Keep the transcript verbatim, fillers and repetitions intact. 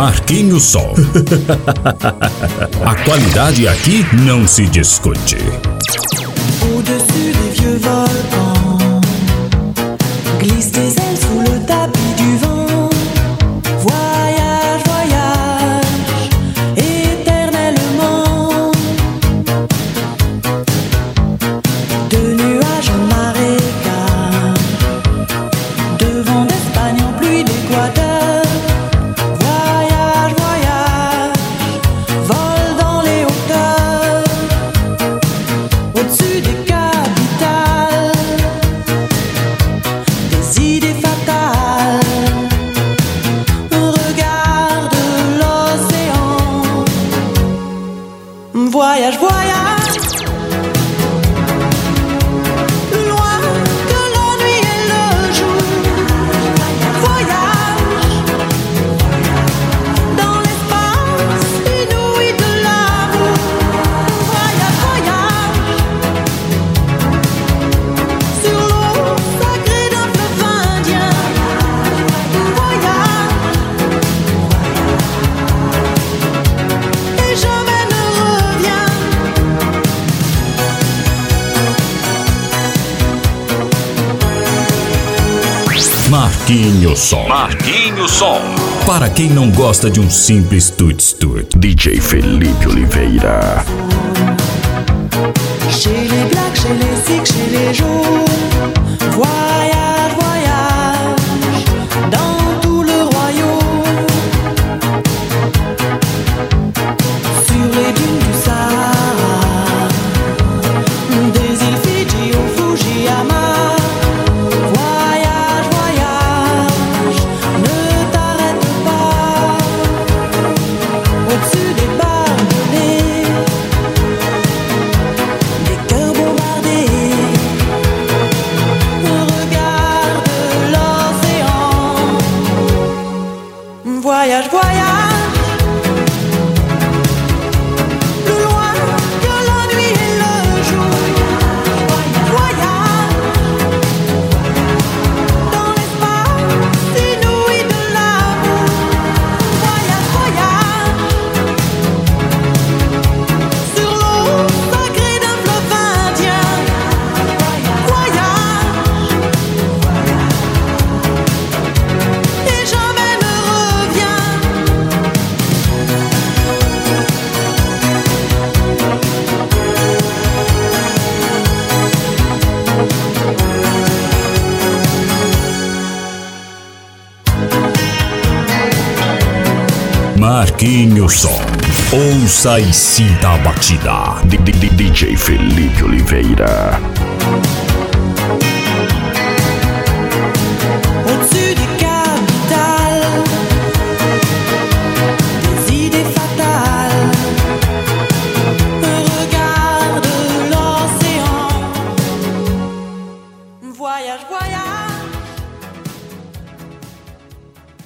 Marquinhos Som. A qualidade aqui não se discute. Au-dessus des vieux volcans glissent des ailes sous le tapis du vent. Voyage, voyage, éternellement. De nuages en marécage, de vent d'Espagne en pluie d'Équateur. Voyage, voyage, vol dans les hauteurs. Au-dessus des capitales, des idées fatales. Regarde l'océan. Voyage, voyage, loin que la nuit et le jour. Voyage dans l'espace inouï de l'amour. Voyage, voyage sur l'eau sacrée d'un fleuve indien. Voyage et jamais ne revient. Marquinhos Som. Marquinhos Som. Para quem não gosta de um simples tut-tut. D J Felipe Oliveira. Chez les blacks, chez les sikhs, chez les jaunes. Voyage, voyage dans tout le royaume. Sur les dunes du Sahara, des îles Fidji au Fujiyama. Voyage, voyage, ne t'arrête pas. Au-dessus des barbelés, des cœurs bombardés. Regarde l'océan. Voyage, voyage, plus loin que la nuit et le jour. Voyage dans l'espace inouï de l'amour. Voyage, voyage sur l'eau sacrée d'un fleuve indien. Voyage et jamais ne revient. Marquinhos Som. Ouça e sinta a batida. D J Felipe Oliveira.